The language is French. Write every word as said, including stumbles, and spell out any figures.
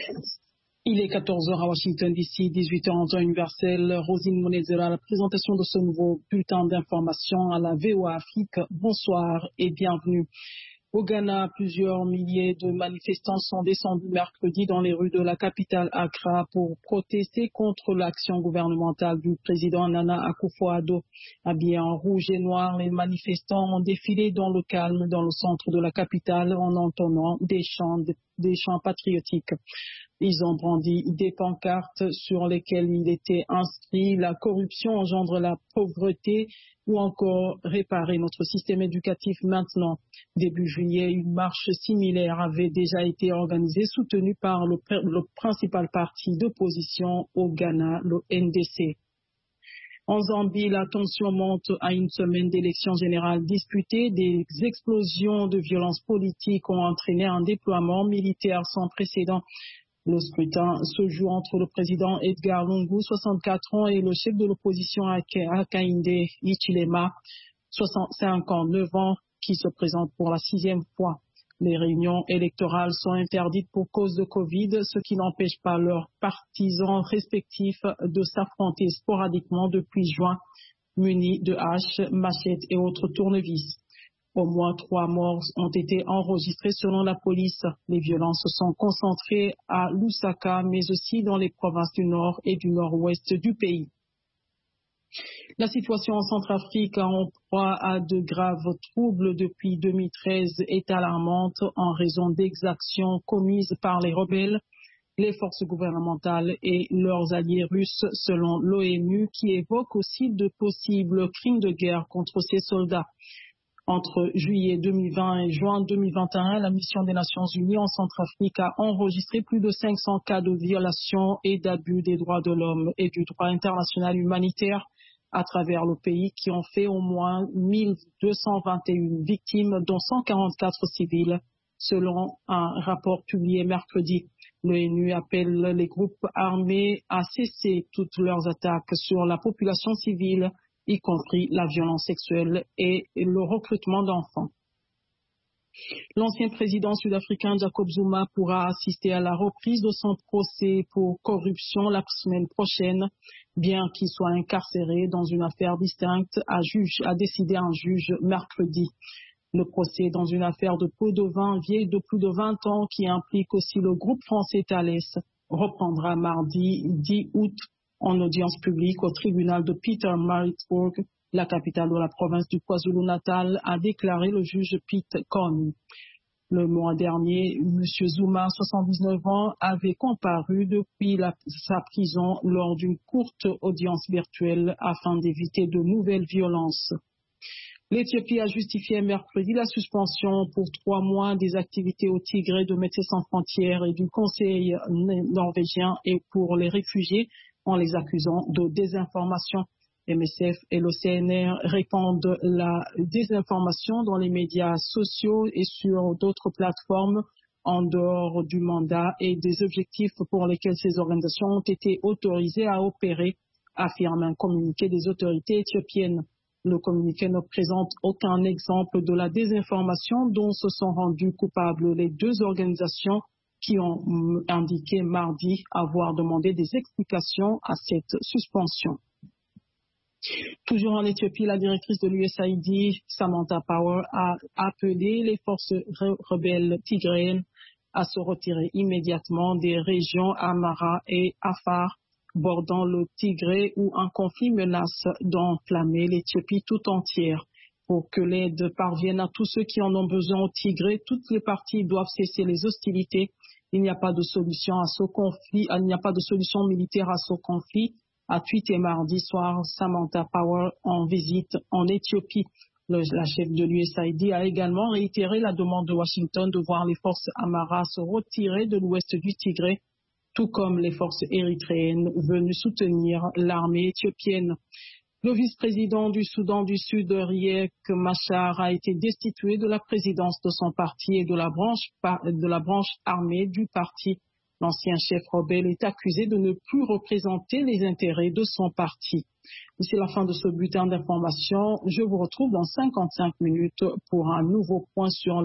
Il est quatorze heures à Washington D C, dix-huit heures en temps universel. Rosine Monezera, la présentation de ce nouveau bulletin d'information à la V O A Afrique. Bonsoir et bienvenue. Au Ghana, plusieurs milliers de manifestants sont descendus mercredi dans les rues de la capitale Accra pour protester contre l'action gouvernementale du président Nana Akufo-Addo. Habillés en rouge et noir, les manifestants ont défilé dans le calme dans le centre de la capitale en entonnant des chants, des chants patriotiques. Ils ont brandi des pancartes sur lesquelles il était inscrit « La corruption engendre la pauvreté » ou encore « Réparer notre système éducatif maintenant ». Début juillet, une marche similaire avait déjà été organisée, soutenue par le, le principal parti d'opposition au Ghana, le N D C. En Zambie, la tension monte à une semaine d'élections générales disputées. Des explosions de violence politique ont entraîné un déploiement militaire sans précédent. Le scrutin se joue entre le président Edgar Lungu, soixante-quatre ans, et le chef de l'opposition Hakainde Hichilema, cinquante-neuf ans, qui se présente pour la sixième fois. Les réunions électorales sont interdites pour cause de Covid, ce qui n'empêche pas leurs partisans respectifs de s'affronter sporadiquement depuis juin, munis de haches, machettes et autres tournevis. Au moins trois morts ont été enregistrés selon la police. Les violences sont concentrées à Lusaka, mais aussi dans les provinces du nord et du nord-ouest du pays. La situation en Centrafrique, en proie à de graves troubles depuis deux mille treize, est alarmante en raison d'exactions commises par les rebelles, les forces gouvernementales et leurs alliés russes, selon l'ONU, qui évoque aussi de possibles crimes de guerre contre ces soldats. Entre juillet deux mille vingt et juin deux mille vingt et un, la mission des Nations Unies en Centrafrique a enregistré plus de cinq cents cas de violation et d'abus des droits de l'homme et du droit international humanitaire à travers le pays, qui ont fait au moins mille deux cent vingt et une victimes, dont cent quarante-quatre civils, selon un rapport publié mercredi. L'ONU appelle les groupes armés à cesser toutes leurs attaques sur la population civile, y compris la violence sexuelle et le recrutement d'enfants. L'ancien président sud-africain Jacob Zuma pourra assister à la reprise de son procès pour corruption la semaine prochaine, bien qu'il soit incarcéré dans une affaire distincte, a, juge, a décidé un juge mercredi. Le procès dans une affaire de pots de vin vieille de plus de vingt ans qui implique aussi le groupe français Thales reprendra mardi dix août en audience publique au tribunal de Pietermaritzburg, la capitale de la province du KwaZulu-Natal, a déclaré le juge Pete Cohn. Le mois dernier, M. Zuma, soixante-dix-neuf ans, avait comparu depuis la, sa prison lors d'une courte audience virtuelle afin d'éviter de nouvelles violences. L'Éthiopie a justifié mercredi la suspension pour trois mois des activités au Tigré de Médecins sans frontières et du Conseil norvégien et pour les réfugiés, en les accusant de désinformation. M S F et le C N R répandent la désinformation dans les médias sociaux et sur d'autres plateformes en dehors du mandat et des objectifs pour lesquels ces organisations ont été autorisées à opérer, affirme un communiqué des autorités éthiopiennes. Le communiqué ne présente aucun exemple de la désinformation dont se sont rendues coupables les deux organisations qui ont indiqué mardi avoir demandé des explications à cette suspension. Toujours en Éthiopie, la directrice de l'U S A I D, Samantha Power, a appelé les forces rebelles tigréennes à se retirer immédiatement des régions Amhara et Afar, bordant le Tigré, où un conflit menace d'enflammer l'Éthiopie tout entière. Pour que l'aide parvienne à tous ceux qui en ont besoin au Tigré, toutes les parties doivent cesser les hostilités. Il n'y a pas de solution à ce conflit, il n'y a pas de solution militaire à ce conflit, a tweeté mardi soir Samantha Power en visite en Éthiopie. Le, la chef de l'U S A I D a également réitéré la demande de Washington de voir les forces Amhara se retirer de l'ouest du Tigré, tout comme les forces érythréennes venues soutenir l'armée éthiopienne. Le vice-président du Soudan du Sud, Riek Machar, a été destitué de la présidence de son parti et de la branche, de la branche armée du parti. L'ancien chef rebelle est accusé de ne plus représenter les intérêts de son parti. C'est la fin de ce bulletin d'information. Je vous retrouve dans cinquante-cinq minutes pour un nouveau point sur